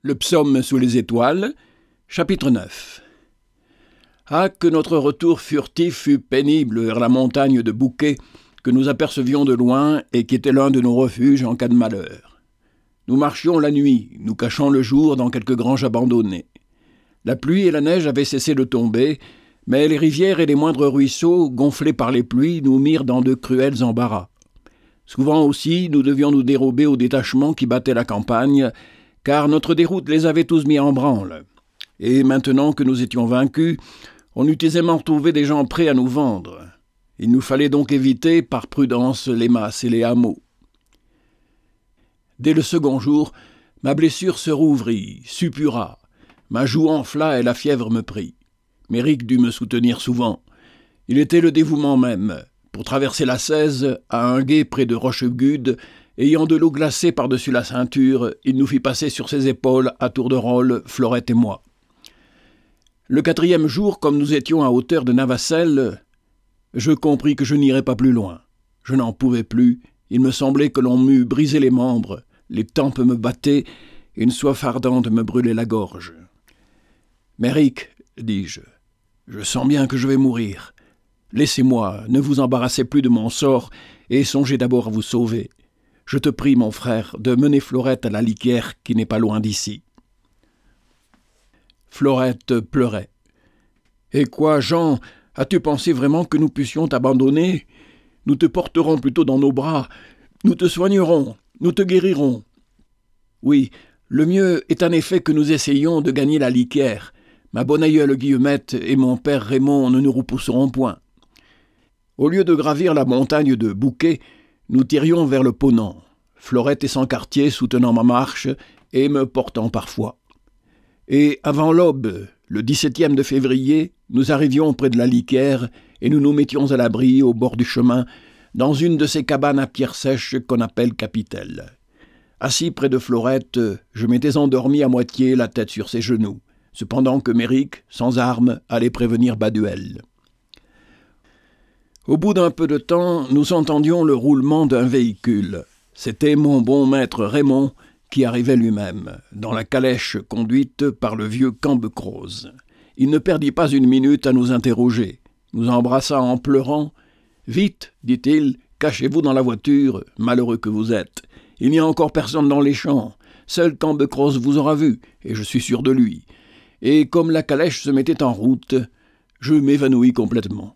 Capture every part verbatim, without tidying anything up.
Le psaume sous les étoiles, chapitre neuf. Ah, que notre retour furtif fut pénible vers la montagne de bouquets que nous apercevions de loin et qui était l'un de nos refuges en cas de malheur. Nous marchions la nuit, nous cachant le jour dans quelques granges abandonnées. La pluie et la neige avaient cessé de tomber, mais les rivières et les moindres ruisseaux, gonflés par les pluies, nous mirent dans de cruels embarras. Souvent aussi, nous devions nous dérober aux détachements qui battaient la campagne, car notre déroute les avait tous mis en branle. Et maintenant que nous étions vaincus, on eût aisément trouvé des gens prêts à nous vendre. Il nous fallait donc éviter, par prudence, les masses et les hameaux. Dès le second jour, ma blessure se rouvrit, suppura. Ma joue enfla et la fièvre me prit. Méric dut me soutenir souvent. Il était le dévouement même. Pour traverser la Cèze, à un gué près de Rochegude, ayant de l'eau glacée par-dessus la ceinture, il nous fit passer sur ses épaules, à tour de rôle, Florette et moi. Le quatrième jour, comme nous étions à hauteur de Navacelles, je compris que je n'irais pas plus loin. Je n'en pouvais plus, il me semblait que l'on m'eût brisé les membres, les tempes me battaient, une soif ardente me brûlait la gorge. « Méric, dis-je, je sens bien que je vais mourir. Laissez-moi, ne vous embarrassez plus de mon sort et songez d'abord à vous sauver. Je te prie, mon frère, de mener Florette à la litière qui n'est pas loin d'ici. » Florette pleurait. « Et quoi, Jean, as-tu pensé vraiment que nous puissions t'abandonner ? Nous te porterons plutôt dans nos bras. Nous te soignerons, nous te guérirons. » Oui, le mieux est en effet que nous essayions de gagner la litière. Ma bonne aïeule Guillemette et mon père Raymond ne nous repousseront point. Au lieu de gravir la montagne de Bouquet, nous tirions vers le Ponant, Florette et son quartier soutenant ma marche et me portant parfois. Et avant l'aube, le dix-septième de février, nous arrivions près de la litière et nous nous mettions à l'abri au bord du chemin, dans une de ces cabanes à pierres sèches qu'on appelle capitelles. Assis près de Florette, je m'étais endormi à moitié, la tête sur ses genoux, cependant que Méric, sans armes, allait prévenir Baduel. Au bout d'un peu de temps, nous entendions le roulement d'un véhicule. C'était mon bon maître Raymond qui arrivait lui-même, dans la calèche conduite par le vieux Cambecroze. Il ne perdit pas une minute à nous interroger. Nous embrassa en pleurant. « Vite, dit-il, cachez-vous dans la voiture, malheureux que vous êtes. Il n'y a encore personne dans les champs. Seul Cambecroze vous aura vu, et je suis sûr de lui. » Et comme la calèche se mettait en route, je m'évanouis complètement.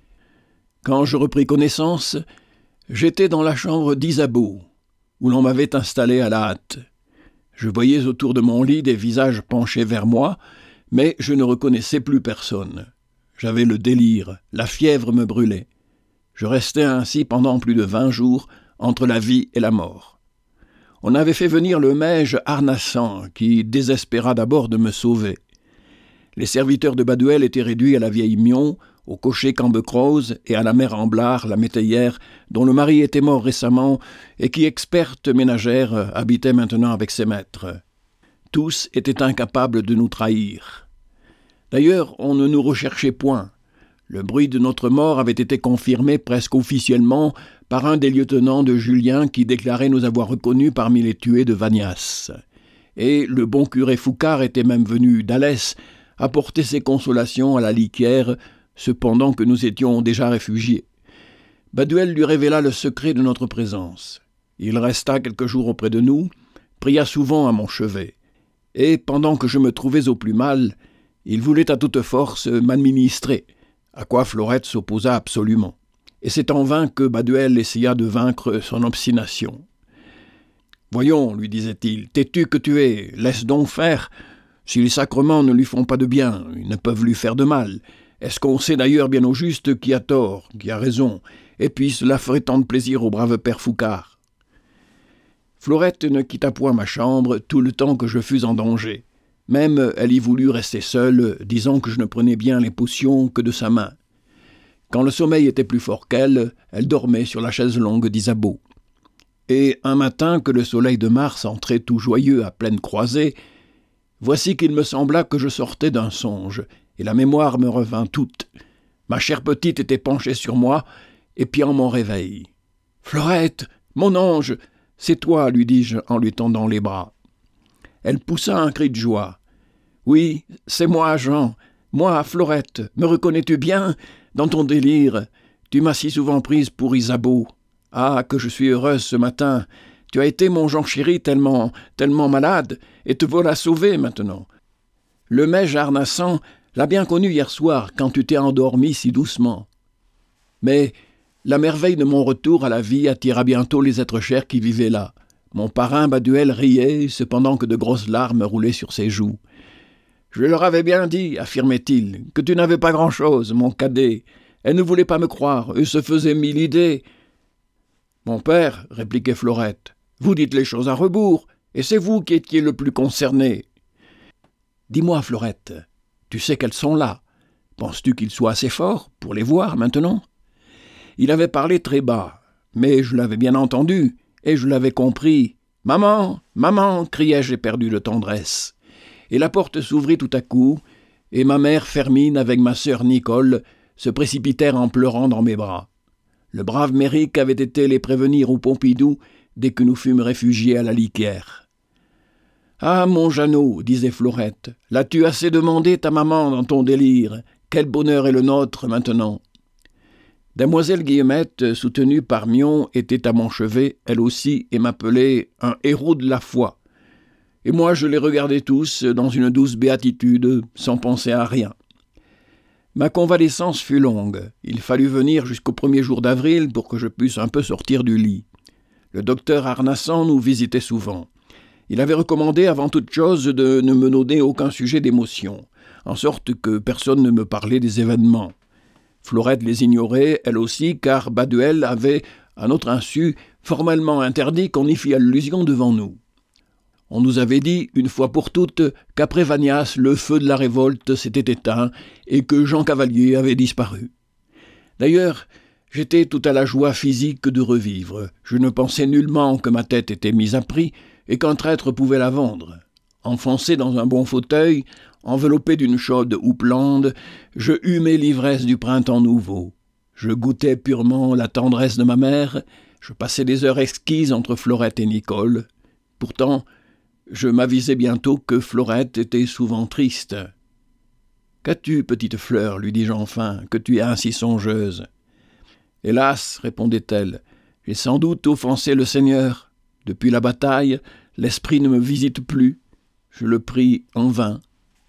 Quand je repris connaissance, j'étais dans la chambre d'Isabeau, où l'on m'avait installé à la hâte. Je voyais autour de mon lit des visages penchés vers moi, mais je ne reconnaissais plus personne. J'avais le délire, la fièvre me brûlait. Je restais ainsi pendant plus de vingt jours, entre la vie et la mort. On avait fait venir le maige Arnassan, qui désespéra d'abord de me sauver. Les serviteurs de Baduel étaient réduits à la vieille Mion, au cocher Cambecroze et à la mère Amblard, la métayère, dont le mari était mort récemment et qui, experte ménagère, habitait maintenant avec ses maîtres. Tous étaient incapables de nous trahir. D'ailleurs, on ne nous recherchait point. Le bruit de notre mort avait été confirmé presque officiellement par un des lieutenants de Julien qui déclarait nous avoir reconnus parmi les tués de Vagnas. Et le bon curé Foucard était même venu d'Alès apporter ses consolations à la litière, cependant que nous étions déjà réfugiés. Baduel lui révéla le secret de notre présence. Il resta quelques jours auprès de nous, pria souvent à mon chevet, et pendant que je me trouvais au plus mal, il voulait à toute force m'administrer, à quoi Florette s'opposa absolument. Et c'est en vain que Baduel essaya de vaincre son obstination. « Voyons, lui disait-il, têtu que tu es, laisse donc faire. Si les sacrements ne lui font pas de bien, ils ne peuvent lui faire de mal. Est-ce qu'on sait d'ailleurs bien au juste qui a tort, qui a raison, et puis cela ferait tant de plaisir au brave père Foucard. » Florette ne quitta point ma chambre tout le temps que je fus en danger. Même elle y voulut rester seule, disant que je ne prenais bien les potions que de sa main. Quand le sommeil était plus fort qu'elle, elle dormait sur la chaise longue d'Isabeau. Et un matin que le soleil de mars entrait tout joyeux à pleine croisée, voici qu'il me sembla que je sortais d'un songe, et la mémoire me revint toute. Ma chère petite était penchée sur moi, épiant mon réveil. « Florette, mon ange, c'est toi, lui dis-je en lui tendant les bras. » Elle poussa un cri de joie. « Oui, c'est moi, Jean. Moi, Florette. Me reconnais-tu bien? Dans ton délire, tu m'as si souvent prise pour Isabeau. Ah, que je suis heureuse ce matin. Tu as été mon Jean chéri tellement, tellement malade, et te voilà sauvé maintenant. Le mage Arnassan l'a bien connu hier soir quand tu t'es endormi si doucement. Mais la merveille de mon retour à la vie attira bientôt les êtres chers qui vivaient là. Mon parrain Baduel riait, cependant que de grosses larmes roulaient sur ses joues. « Je leur avais bien dit, affirmait-il, que tu n'avais pas grand-chose, mon cadet. Elles ne voulaient pas me croire, eux se faisaient mille idées. »« Mon père, répliquait Florette, vous dites les choses à rebours, et c'est vous qui étiez le plus concerné. »« Dis-moi, Florette, tu sais qu'elles sont là. Penses-tu qu'il soit assez fort pour les voir maintenant ?» Il avait parlé très bas, mais je l'avais bien entendu, et je l'avais compris. « Maman, maman !» criai-je éperdu de tendresse. Et la porte s'ouvrit tout à coup, et ma mère Fermine avec ma sœur Nicole se précipitèrent en pleurant dans mes bras. Le brave Méric avait été les prévenir au Pompidou dès que nous fûmes réfugiés à la litière. « Ah, mon Jeannot, disait Florette, l'as-tu assez demandé ta maman dans ton délire? Quel bonheur est le nôtre maintenant !» Damoiselle Guillemette, soutenue par Mion, était à mon chevet, elle aussi, et m'appelait un héros de la foi. Et moi je les regardais tous dans une douce béatitude, sans penser à rien. Ma convalescence fut longue. Il fallut venir jusqu'au premier jour d'avril pour que je puisse un peu sortir du lit. Le docteur Arnassan nous visitait souvent. Il avait recommandé avant toute chose de ne me donner aucun sujet d'émotion, en sorte que personne ne me parlait des événements. Florette les ignorait, elle aussi, car Baduel avait, à notre insu, formellement interdit qu'on y fît allusion devant nous. On nous avait dit, une fois pour toutes, qu'après Vanias, le feu de la révolte s'était éteint et que Jean Cavalier avait disparu. D'ailleurs, j'étais tout à la joie physique de revivre. Je ne pensais nullement que ma tête était mise à prix et qu'un traître pouvait la vendre. Enfoncé dans un bon fauteuil, enveloppé d'une chaude houppelande, je humais l'ivresse du printemps nouveau. Je goûtais purement la tendresse de ma mère, je passais des heures exquises entre Florette et Nicole. Pourtant, je m'avisai bientôt que Florette était souvent triste. « Qu'as-tu, petite fleur, lui dis-je enfin, que tu es ainsi songeuse ?»« Hélas, répondait-elle, j'ai sans doute offensé le Seigneur. Depuis la bataille, l'esprit ne me visite plus. Je le prie en vain. »«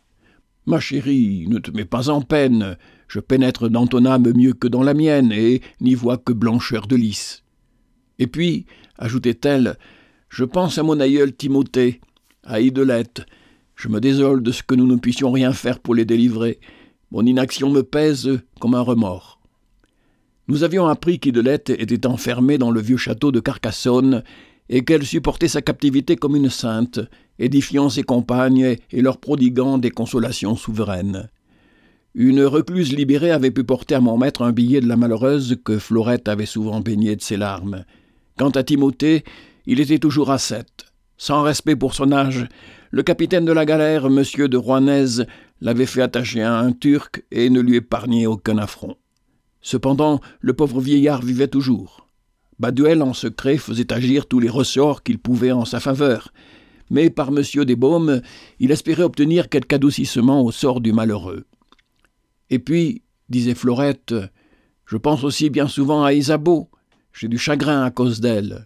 Ma chérie, ne te mets pas en peine. Je pénètre dans ton âme mieux que dans la mienne et n'y vois que blancheur de lys. Et puis, ajoutait-elle, je pense à mon aïeul Timothée, à Idolette. Je me désole de ce que nous ne puissions rien faire pour les délivrer. Mon inaction me pèse comme un remords. Nous avions appris qu'Idolette était enfermée dans le vieux château de Carcassonne et qu'elle supportait sa captivité comme une sainte, édifiant ses compagnes et leur prodiguant des consolations souveraines. Une recluse libérée avait pu porter à mon maître un billet de la malheureuse que Florette avait souvent baigné de ses larmes. Quant à Timothée, il était toujours ascète. Sans respect pour son âge, le capitaine de la galère, M. de Rouennaise, l'avait fait attacher à un Turc et ne lui épargnait aucun affront. Cependant, le pauvre vieillard vivait toujours. Baduel, en secret, faisait agir tous les ressorts qu'il pouvait en sa faveur, mais par M. Desbaumes, il espérait obtenir quelque adoucissement au sort du malheureux. Et puis, disait Florette, je pense aussi bien souvent à Isabeau. J'ai du chagrin à cause d'elle.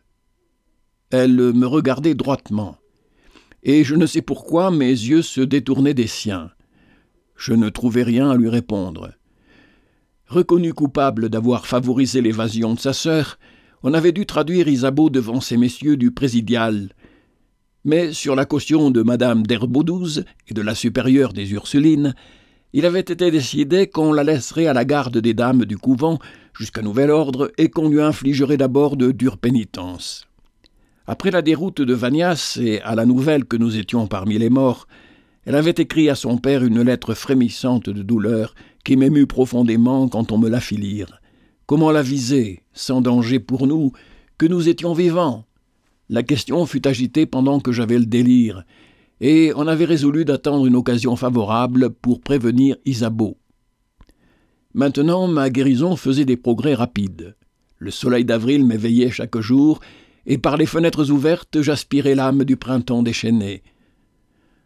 Elle me regardait droitement, et je ne sais pourquoi mes yeux se détournaient des siens. Je ne trouvais rien à lui répondre. Reconnu coupable d'avoir favorisé l'évasion de sa sœur, on avait dû traduire Isabeau devant ces messieurs du présidial. Mais sur la caution de madame d'Herbaudouz et de la supérieure des Ursulines, il avait été décidé qu'on la laisserait à la garde des dames du couvent jusqu'à nouvel ordre et qu'on lui infligerait d'abord de dures pénitences. Après la déroute de Vanias et à la nouvelle que nous étions parmi les morts, elle avait écrit à son père une lettre frémissante de douleur qui m'émut profondément quand on me la fit lire. Comment l'aviser, sans danger pour nous, que nous étions vivants? La question fut agitée pendant que j'avais le délire, et on avait résolu d'attendre une occasion favorable pour prévenir Isabeau. Maintenant, ma guérison faisait des progrès rapides. Le soleil d'avril m'éveillait chaque jour, et par les fenêtres ouvertes, j'aspirais l'âme du printemps déchaîné.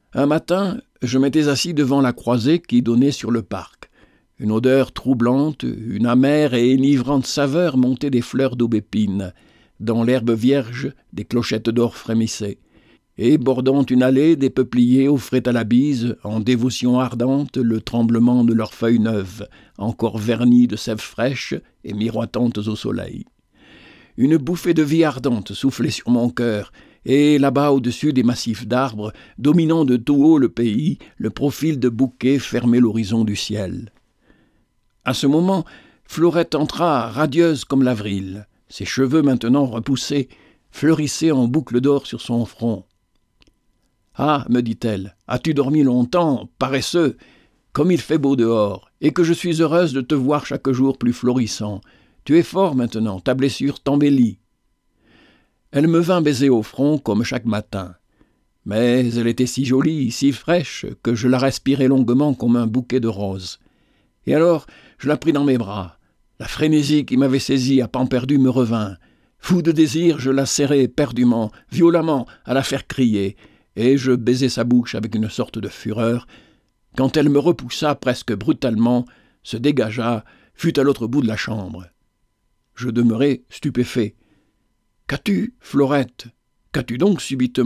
Un matin, je m'étais assis devant la croisée qui donnait sur le parc. Une odeur troublante, une amère et enivrante saveur montait des fleurs d'aubépine. Dans l'herbe vierge, des clochettes d'or frémissaient. Et, bordant une allée, des peupliers offraient à la bise, en dévotion ardente, le tremblement de leurs feuilles neuves, encore vernies de sève fraîche et miroitantes au soleil. Une bouffée de vie ardente soufflait sur mon cœur, et là-bas, au-dessus des massifs d'arbres, dominant de tout haut le pays, le profil de bouquets fermait l'horizon du ciel. À ce moment, Florette entra, radieuse comme l'avril. Ses cheveux maintenant repoussés fleurissaient en boucles d'or sur son front. « Ah, me dit-elle, as-tu dormi longtemps, paresseux, comme il fait beau dehors, et que je suis heureuse de te voir chaque jour plus florissant. Tu es fort maintenant, ta blessure t'embellit. » Elle me vint baiser au front comme chaque matin. Mais elle était si jolie, si fraîche, que je la respirai longuement comme un bouquet de roses. Et alors, je la pris dans mes bras. La frénésie qui m'avait saisi à pan perdu me revint. Fou de désir, je la serrai éperdument, violemment, à la faire crier, et je baisai sa bouche avec une sorte de fureur, quand elle me repoussa presque brutalement, se dégagea, fut à l'autre bout de la chambre. Je demeurai stupéfait. « Qu'as-tu, Florette ? Qu'as-tu donc subitement ?»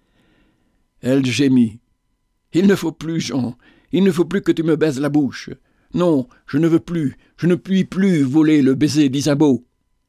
Elle gémit. « Il ne faut plus, Jean, il ne faut plus que tu me baises la bouche. Non, je ne veux plus, je ne puis plus voler le baiser d'Isabeau. »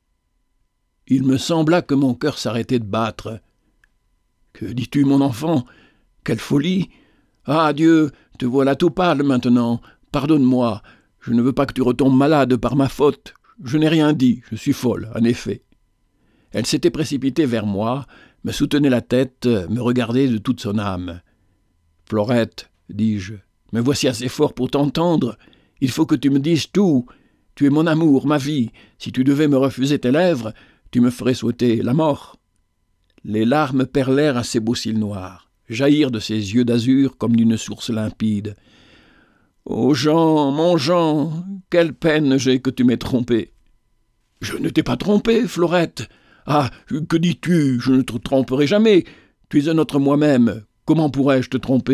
Il me sembla que mon cœur s'arrêtait de battre. « Que dis-tu, mon enfant ? Quelle folie ! Ah, Dieu, te voilà tout pâle maintenant. Pardonne-moi, je ne veux pas que tu retombes malade par ma faute. Je n'ai rien dit, je suis folle, en effet. » Elle s'était précipitée vers moi, me soutenait la tête, me regardait de toute son âme. « Florette, dis-je, me voici assez fort pour t'entendre. Il faut que tu me dises tout. Tu es mon amour, ma vie. Si tu devais me refuser tes lèvres, tu me ferais souhaiter la mort. » Les larmes perlèrent à ses beaux cils noirs, jaillirent de ses yeux d'azur comme d'une source limpide. « Oh Jean, mon Jean, quelle peine j'ai que tu m'aies trompé. »« Je ne t'ai pas trompé, Florette. Ah, que dis-tu ? Je ne te tromperai jamais. Tu es un autre moi-même. Comment pourrais-je te tromper ?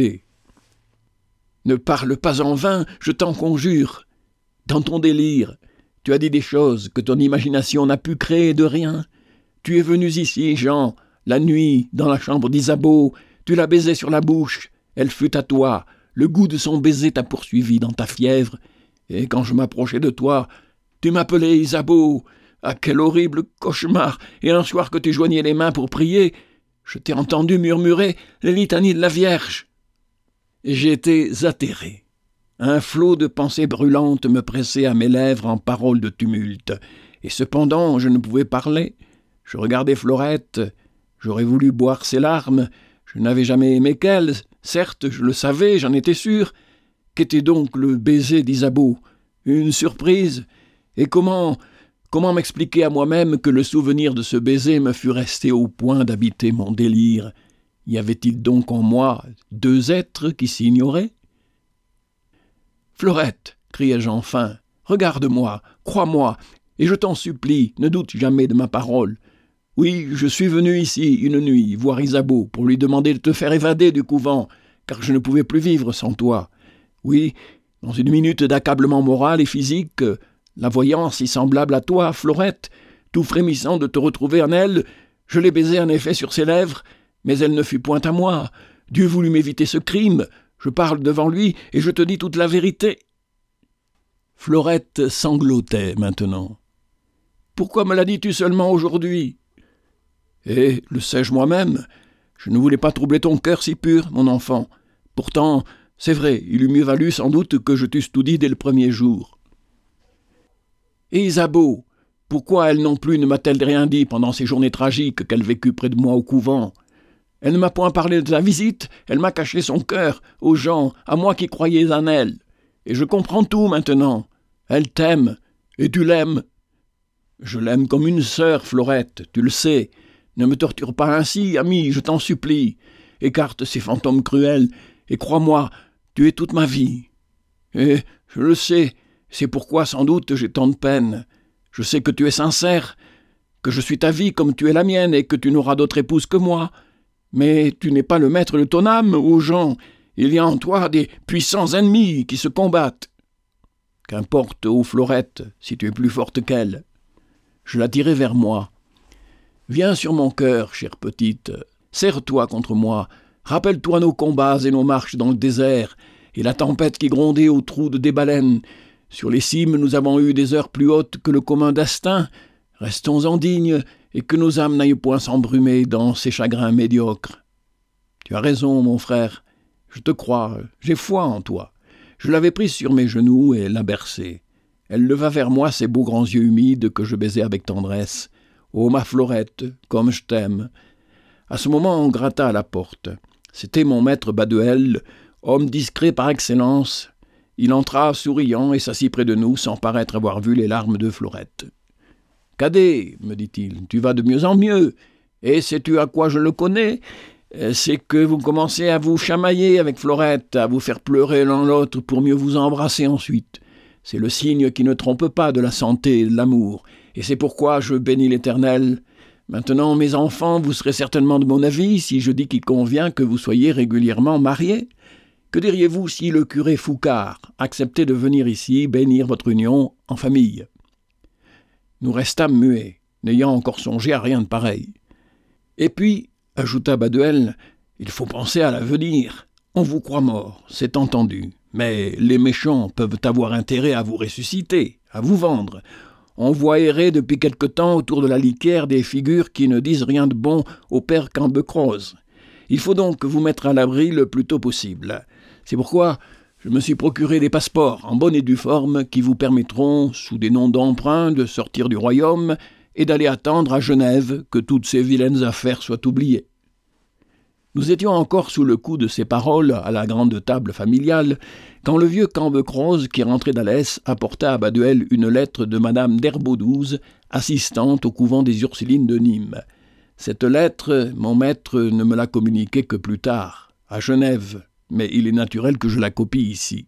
Ne parle pas en vain, je t'en conjure. Dans ton délire, tu as dit des choses que ton imagination n'a pu créer de rien. Tu es venu ici, Jean, la nuit, dans la chambre d'Isabeau. Tu l'as baisée sur la bouche. Elle fut à toi. Le goût de son baiser t'a poursuivi dans ta fièvre. Et quand je m'approchais de toi, tu m'appelais Isabeau. Ah, quel horrible cauchemar! Et un soir que tu joignais les mains pour prier, je t'ai entendu murmurer les litanies de la Vierge. J'étais atterré. Un flot de pensées brûlantes me pressait à mes lèvres en paroles de tumulte. Et cependant, je ne pouvais parler. Je regardais Florette. J'aurais voulu boire ses larmes. Je n'avais jamais aimé qu'elle. Certes, je le savais, j'en étais sûr. Qu'était donc le baiser d'Isabeau ? Une surprise ? Et comment... Comment m'expliquer à moi-même que le souvenir de ce baiser me fût resté au point d'habiter mon délire ? Y avait-il donc en moi deux êtres qui s'ignoraient ? « Florette, criai-je enfin, regarde-moi, crois-moi, et je t'en supplie, ne doute jamais de ma parole. Oui, je suis venu ici une nuit voir Isabeau pour lui demander de te faire évader du couvent, car je ne pouvais plus vivre sans toi. Oui, dans une minute d'accablement moral et physique, la voyant si semblable à toi, Florette, tout frémissant de te retrouver en elle, je l'ai baisée en effet sur ses lèvres, mais elle ne fut point à moi. Dieu voulut m'éviter ce crime. Je parle devant lui et je te dis toute la vérité. » Florette sanglotait maintenant. « Pourquoi me la dis-tu seulement aujourd'hui ? » ?»« Eh, le sais-je moi-même. Je ne voulais pas troubler ton cœur si pur, mon enfant. Pourtant, c'est vrai, il eût mieux valu sans doute que je t'eusse tout dit dès le premier jour. » « Et Isabeau, pourquoi elle non plus ne m'a-t-elle rien dit pendant ces journées tragiques qu'elle vécut près de moi au couvent ? Elle ne m'a point parlé de ta visite, elle m'a caché son cœur aux gens, à moi qui croyais en elle. Et je comprends tout maintenant. Elle t'aime, et tu l'aimes. Je l'aime comme une sœur, Florette, tu le sais. Ne me torture pas ainsi, ami, je t'en supplie. Écarte ces fantômes cruels, et crois-moi, tu es toute ma vie. Et, je le sais, c'est pourquoi sans doute j'ai tant de peine. Je sais que tu es sincère, que je suis ta vie comme tu es la mienne, et que tu n'auras d'autre épouse que moi. Mais tu n'es pas le maître de ton âme, ô Jean. Il y a en toi des puissants ennemis qui se combattent. Qu'importe, ô Florette, si tu es plus forte qu'elle. Je la tirai vers moi. Viens sur mon cœur, chère petite. Serre-toi contre moi. Rappelle-toi nos combats et nos marches dans le désert, et la tempête qui grondait au trou de des baleines. Sur les cimes, nous avons eu des heures plus hautes que le commun destin. Restons-en dignes, et que nos âmes n'aillent point s'embrumer dans ces chagrins médiocres. Tu as raison, mon frère. Je te crois, j'ai foi en toi. Je l'avais prise sur mes genoux et la bercée. Elle leva vers moi ses beaux grands yeux humides que je baisais avec tendresse. « Oh, ma Florette, comme je t'aime !» À ce moment, on gratta à la porte. C'était mon maître Baduel, homme discret par excellence. Il entra souriant et s'assit près de nous sans paraître avoir vu les larmes de Florette. « Cadet, me dit-il, tu vas de mieux en mieux. Et sais-tu à quoi je le connais ? C'est que vous commencez à vous chamailler avec Florette, à vous faire pleurer l'un l'autre pour mieux vous embrasser ensuite. C'est le signe qui ne trompe pas de la santé et de l'amour. Et c'est pourquoi je bénis l'Éternel. Maintenant, mes enfants, vous serez certainement de mon avis si je dis qu'il convient que vous soyez régulièrement mariés. Que diriez-vous si le curé Foucard acceptait de venir ici bénir votre union en famille ?» Nous restâmes muets, n'ayant encore songé à rien de pareil. Et puis, ajouta Baduel, il faut penser à l'avenir. On vous croit mort, c'est entendu, mais les méchants peuvent avoir intérêt à vous ressusciter, à vous vendre. On voit errer depuis quelque temps autour de la litière des figures qui ne disent rien de bon au père Cambecrose. Il faut donc vous mettre à l'abri le plus tôt possible. C'est pourquoi je me suis procuré des passeports en bonne et due forme qui vous permettront, sous des noms d'emprunt, de sortir du royaume et d'aller attendre à Genève que toutes ces vilaines affaires soient oubliées. Nous étions encore sous le coup de ces paroles à la grande table familiale, quand le vieux Cambecrose, qui rentrait d'Alès, apporta à Baduel une lettre de madame d'Herbaudouz, assistante au couvent des Ursulines de Nîmes. Cette lettre, mon maître ne me l'a communiquée que plus tard, à Genève, mais il est naturel que je la copie ici.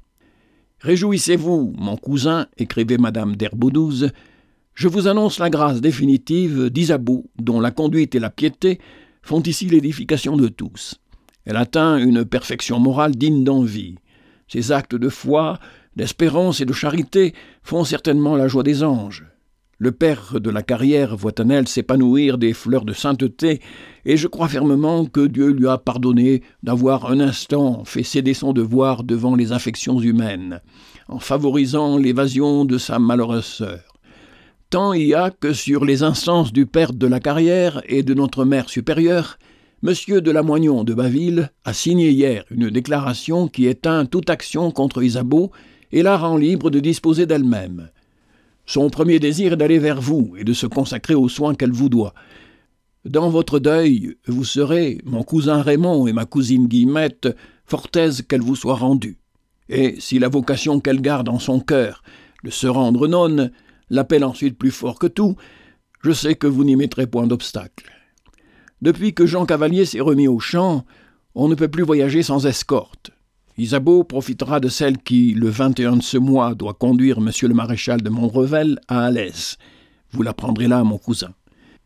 « Réjouissez-vous, mon cousin, écrivait madame d'Herbaudouz, je vous annonce la grâce définitive d'Isabeau, dont la conduite et la piété font ici l'édification de tous. Elle atteint une perfection morale digne d'envie. Ses actes de foi, d'espérance et de charité font certainement la joie des anges. Le père de la carrière voit en elle s'épanouir des fleurs de sainteté, et je crois fermement que Dieu lui a pardonné d'avoir un instant fait céder son devoir devant les affections humaines, en favorisant l'évasion de sa malheureuse sœur. Tant il y a que sur les instances du père de la carrière et de notre mère supérieure, Monsieur de Lamoignon de Baville a signé hier une déclaration qui éteint toute action contre Isabeau et la rend libre de disposer d'elle-même. Son premier désir est d'aller vers vous et de se consacrer aux soins qu'elle vous doit. Dans votre deuil, vous serez, mon cousin Raymond et ma cousine Guillemette, fort aise qu'elle vous soit rendue. Et si la vocation qu'elle garde en son cœur, de se rendre nonne, l'appelle ensuite plus fort que tout, je sais que vous n'y mettrez point d'obstacle. Depuis que Jean Cavalier s'est remis au champ, on ne peut plus voyager sans escorte. Isabeau profitera de celle qui, le vingt et un de ce mois, doit conduire monsieur le maréchal de Montrevel à Alès. Vous la prendrez là, mon cousin.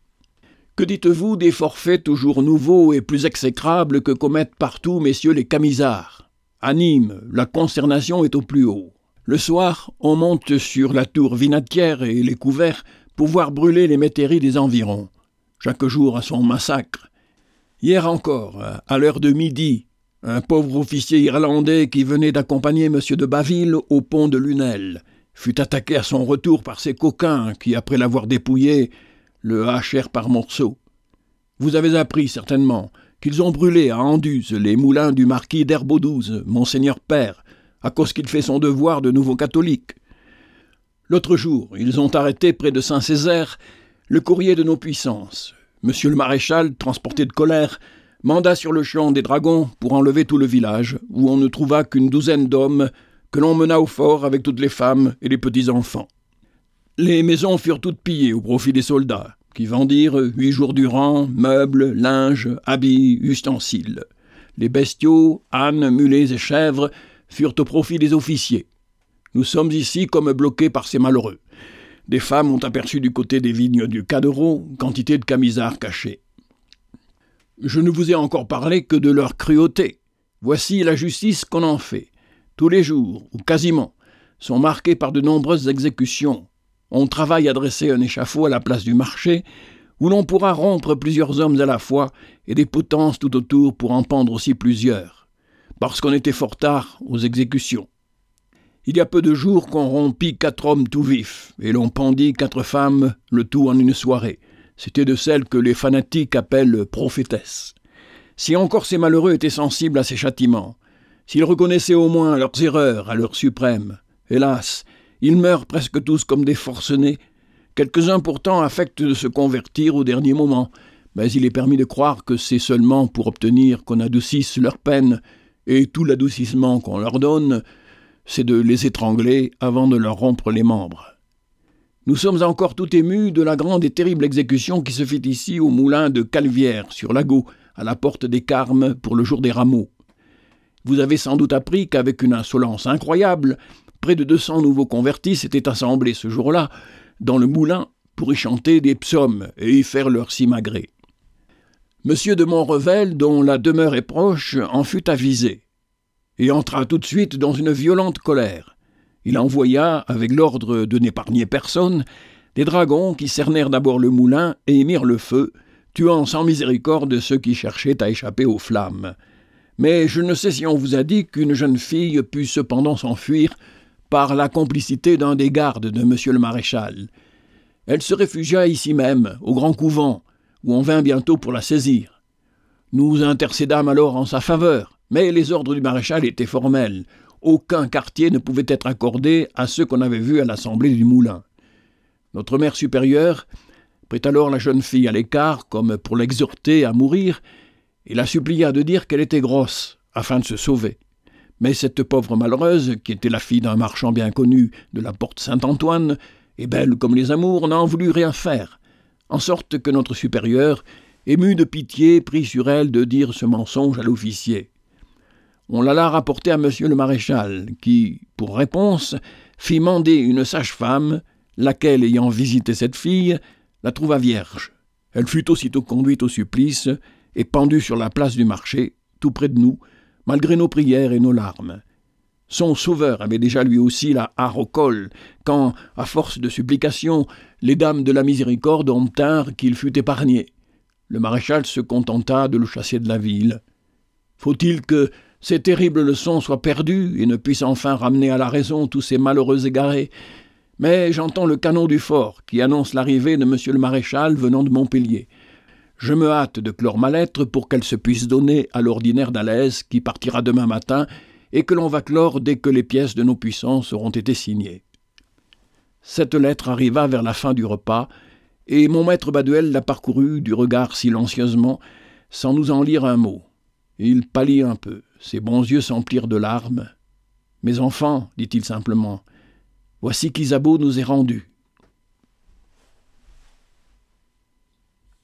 Que dites-vous des forfaits toujours nouveaux et plus exécrables que commettent partout messieurs les camisards ? À Nîmes, la consternation est au plus haut. Le soir, on monte sur la tour Vinatière et les couverts pour voir brûler les métairies des environs. Chaque jour a son massacre. Hier encore, à l'heure de midi, un pauvre officier irlandais qui venait d'accompagner monsieur de Baville au pont de Lunel fut attaqué à son retour par ces coquins qui, après l'avoir dépouillé, le hachèrent par morceaux. Vous avez appris, certainement, qu'ils ont brûlé à Anduze les moulins du marquis d'Herbaudouz, monseigneur père, à cause qu'il fait son devoir de nouveau catholique. L'autre jour, ils ont arrêté près de Saint-Césaire le courrier de nos puissances. Monsieur le maréchal, transporté de colère, manda sur le champ des dragons pour enlever tout le village, où on ne trouva qu'une douzaine d'hommes que l'on mena au fort avec toutes les femmes et les petits-enfants. Les maisons furent toutes pillées au profit des soldats, qui vendirent huit jours durant meubles, linges, habits, ustensiles. Les bestiaux, ânes, mulets et chèvres furent au profit des officiers. Nous sommes ici comme bloqués par ces malheureux. Des femmes ont aperçu du côté des vignes du Cadereau quantité de camisards cachés. Je ne vous ai encore parlé que de leur cruauté. Voici la justice qu'on en fait. Tous les jours, ou quasiment, sont marqués par de nombreuses exécutions. On travaille à dresser un échafaud à la place du marché, où l'on pourra rompre plusieurs hommes à la fois et des potences tout autour pour en pendre aussi plusieurs, parce qu'on était fort tard aux exécutions. Il y a peu de jours qu'on rompit quatre hommes tout vifs, et l'on pendit quatre femmes, le tout en une soirée. C'était de celles que les fanatiques appellent prophétesses. Si encore ces malheureux étaient sensibles à ces châtiments, s'ils reconnaissaient au moins leurs erreurs à l'heure suprême, hélas, ils meurent presque tous comme des forcenés. Quelques-uns pourtant affectent de se convertir au dernier moment, mais il est permis de croire que c'est seulement pour obtenir qu'on adoucisse leur peine, et tout l'adoucissement qu'on leur donne, c'est de les étrangler avant de leur rompre les membres. Nous sommes encore tout émus de la grande et terrible exécution qui se fait ici au moulin de Calvière, sur l'Agot, à la porte des Carmes, pour le jour des rameaux. Vous avez sans doute appris qu'avec une insolence incroyable, près de deux cents nouveaux convertis s'étaient assemblés ce jour-là dans le moulin pour y chanter des psaumes et y faire leur simagrée. Monsieur de Montrevel, dont la demeure est proche, en fut avisé, et entra tout de suite dans une violente colère. Il envoya, avec l'ordre de n'épargner personne, des dragons qui cernèrent d'abord le moulin et y mirent le feu, tuant sans miséricorde ceux qui cherchaient à échapper aux flammes. Mais je ne sais si on vous a dit qu'une jeune fille put cependant s'enfuir par la complicité d'un des gardes de monsieur le maréchal. Elle se réfugia ici même, au grand couvent, où on vint bientôt pour la saisir. Nous intercédâmes alors en sa faveur, mais les ordres du maréchal étaient formels. Aucun quartier ne pouvait être accordé à ceux qu'on avait vus à l'assemblée du moulin. Notre mère supérieure prit alors la jeune fille à l'écart, comme pour l'exhorter à mourir, et la supplia de dire qu'elle était grosse, afin de se sauver. Mais cette pauvre malheureuse, qui était la fille d'un marchand bien connu de la porte Saint-Antoine, et belle comme les amours, n'en voulut rien faire, en sorte que notre supérieur, ému de pitié, prit sur elle de dire ce mensonge à l'officier. On l'alla rapporter à monsieur le maréchal, qui, pour réponse, fit mander une sage-femme, laquelle, ayant visité cette fille, la trouva vierge. Elle fut aussitôt conduite au supplice et pendue sur la place du marché, tout près de nous, malgré nos prières et nos larmes. Son sauveur avait déjà lui aussi la hare au col, quand, à force de supplications, les dames de la miséricorde obtinrent qu'il fût épargné. Le maréchal se contenta de le chasser de la ville. Faut-il que ces terribles leçons soient perdues et ne puissent enfin ramener à la raison tous ces malheureux égarés? Mais j'entends le canon du fort qui annonce l'arrivée de monsieur le maréchal venant de Montpellier. Je me hâte de clore ma lettre pour qu'elle se puisse donner à l'ordinaire d'Alès qui partira demain matin et que l'on va clore dès que les pièces de nos puissances auront été signées. Cette lettre arriva vers la fin du repas, et mon maître Baduel la parcourut du regard silencieusement, sans nous en lire un mot. Il pâlit un peu, ses bons yeux s'emplirent de larmes. « Mes enfants, dit-il simplement, voici qu'Isabeau nous est rendu.